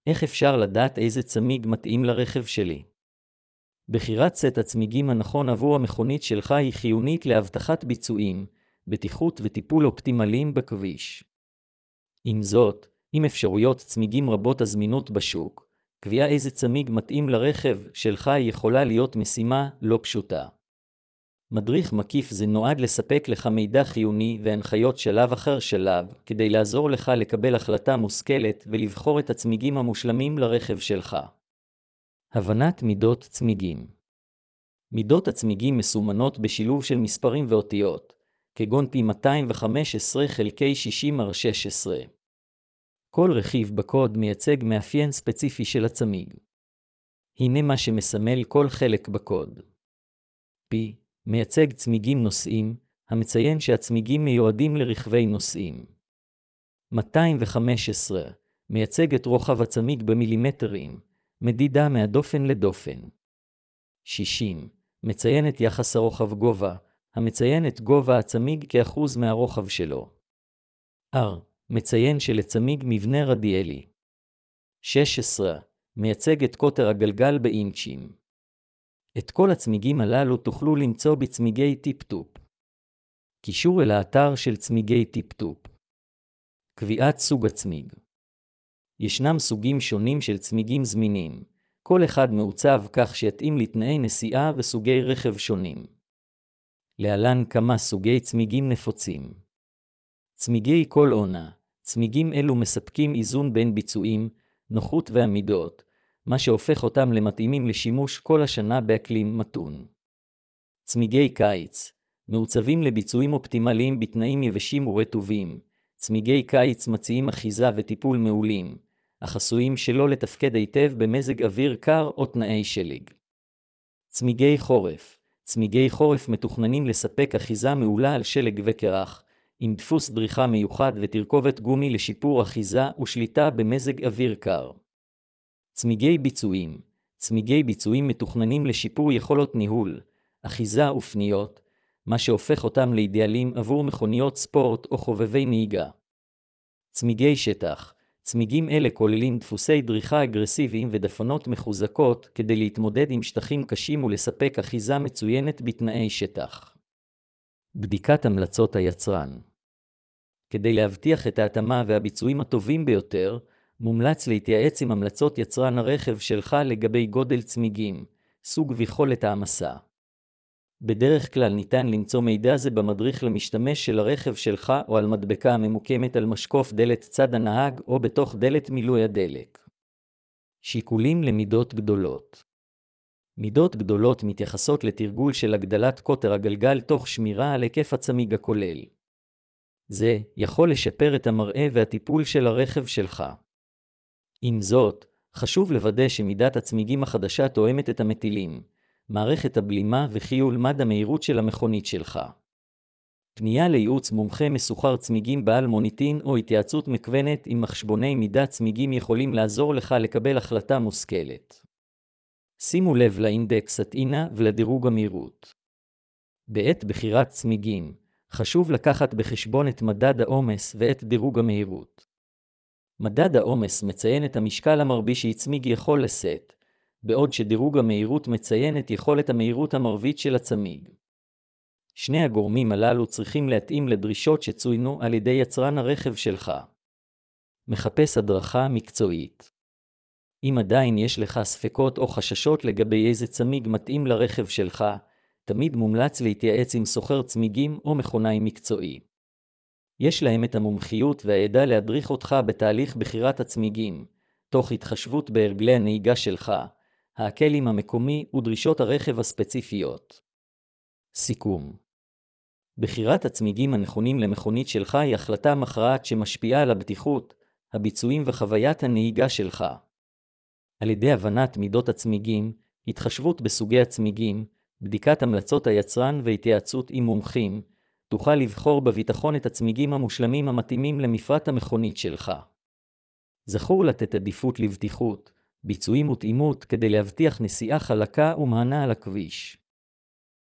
איך אפשר לדעת איזה צמיג מתאים לרכב שלי? בחירת סט הצמיגים הנכון עבור המכונית שלך היא חיונית להבטחת ביצועים, בטיחות וטיפול אופטימליים בכביש. עם זאת, עם אפשרויות צמיגים רבות הזמינות בשוק, קביעה איזה צמיג מתאים לרכב שלך יכולה להיות משימה לא פשוטה. מדריך מקיף זה נועד לספק לך מידע חיוני והנחיות שלב אחר שלב, כדי לעזור לך לקבל החלטה מושכלת ולבחור את הצמיגים המושלמים לרכב שלך. הבנת מידות צמיגים. מידות הצמיגים מסומנות בשילוב של מספרים ואותיות, כגון P215/60R16. כל רכיב בקוד מייצג מאפיין ספציפי של הצמיג. הנה מה שמסמל כל חלק בקוד. P מייצג צמיגים נוסעים, המציין שהצמיגים מיועדים לרכבי נוסעים. 215 מייצג את רוחב הצמיג במילימטרים, מדידה מהדופן לדופן. 60 מציין את יחס הרוחב גובה, המציין את גובה הצמיג כאחוז מהרוחב שלו. R מציין שלצמיג מבנה רדיאלי. 16 מייצג את קוטר הגלגל באינצ'ים. את כל הצמיגים הללו תוכלו למצוא בצמיגי טיפ-טופ. קישור אל האתר של צמיגי טיפ-טופ. קביעת סוג הצמיג. ישנם סוגים שונים של צמיגים זמינים, כל אחד מעוצב כך שיתאים לתנאי נסיעה וסוגי רכב שונים. להלן כמה סוגי צמיגים נפוצים. צמיגי כל עונה. צמיגים אלו מספקים איזון בין ביצועים, נוחות ועמידות, מה שהופך אותם למתאימים לשימוש כל השנה באקלים מתון. צמיגי קיץ. מעוצבים לביצועים אופטימליים בתנאים יבשים ורטובים. צמיגי קיץ מציעים אחיזה וטיפול מעולים, אך עשויים שלא לתפקד היטב במזג אוויר קר או תנאי שלג. צמיגי חורף. צמיגי חורף מתוכננים לספק אחיזה מעולה על שלג וקרח, עם דפוס דריכה מיוחד ותרכובת גומי לשיפור אחיזה ושליטה במזג אוויר קר. צמיגי ביצועים. צמיגי ביצועים מתוכננים לשיפור יכולות ניהול, אחיזה ופניות, מה שהופך אותם לאידיאליים עבור מכוניות ספורט או חובבי נהיגה. צמיגי שטח. צמיגים אלה כוללים דפוסי דריכה אגרסיביים ודפנות מחוזקות כדי להתמודד עם שטחים קשים ולספק אחיזה מצוינת בתנאי שטח. בדיקת המלצות היצרן. כדי להבטיח את ההתאמה והביצועים הטובים ביותר, מומלץ להתייעץ עם המלצות יצרן הרכב שלך לגבי גודל צמיגים, סוג ויכולת העמסה. בדרך כלל ניתן למצוא מידע זה במדריך למשתמש של הרכב שלך או על מדבקה הממוקמת על משקוף דלת צד הנהג או בתוך דלת מילוי הדלק. שיקולים למידות גדולות. מידות גדולות מתייחסות לתרגול של הגדלת קוטר הגלגל תוך שמירה על היקף הצמיג הכולל. זה יכול לשפר את המראה והטיפול של הרכב שלך. עם זאת, חשוב לוודא שמידת הצמיגים החדשה תואמת את המטילים, מערכת הבלימה וחיול מד המהירות של המכונית שלך. פנייה לייעוץ מומחה מסוחר צמיגים בעל מוניטין או התייעצות מכוונת עם מחשבוני מידת צמיגים יכולים לעזור לך לקבל החלטה מושכלת. שימו לב לאינדקס הטעינה ולדירוג המהירות. בעת בחירת צמיגים, חשוב לקחת בחשבון את מדד העומס ואת דירוג המהירות. מדד העומס מציין את המשקל המרבי שהצמיג יכול לשאת, בעוד שדירוג המהירות מציין את יכולת המהירות המרבית של הצמיג. שני הגורמים הללו צריכים להתאים לדרישות שצוינו על ידי יצרן הרכב שלך. מחפש הדרכה מקצועית. אם עדיין יש לך ספקות או חששות לגבי איזה צמיג מתאים לרכב שלך, תמיד מומלץ להתייעץ עם סוחר צמיגים או מכונאי מקצועי. יש להם את המומחיות והידע להדריך אותך בתהליך בחירת הצמיגים, תוך התחשבות בהרגלי הנהיגה שלך, האקלים המקומי ודרישות הרכב הספציפיות. סיכום. בחירת הצמיגים הנכונים למכונית שלך היא החלטה מכרעת שמשפיעה על הבטיחות, הביצועים וחוויית הנהיגה שלך. על ידי הבנת מידות הצמיגים, התחשבות בסוגי הצמיגים, בדיקת המלצות היצרן והתייעצות עם מומחים, תוכל לבחור בביטחון את הצמיגים המושלמים המתאימים למפרט המכונית שלך. זכור לתת עדיפות לבטיחות, ביצועים ותאימות כדי להבטיח נסיעה חלקה ומהנה על הכביש.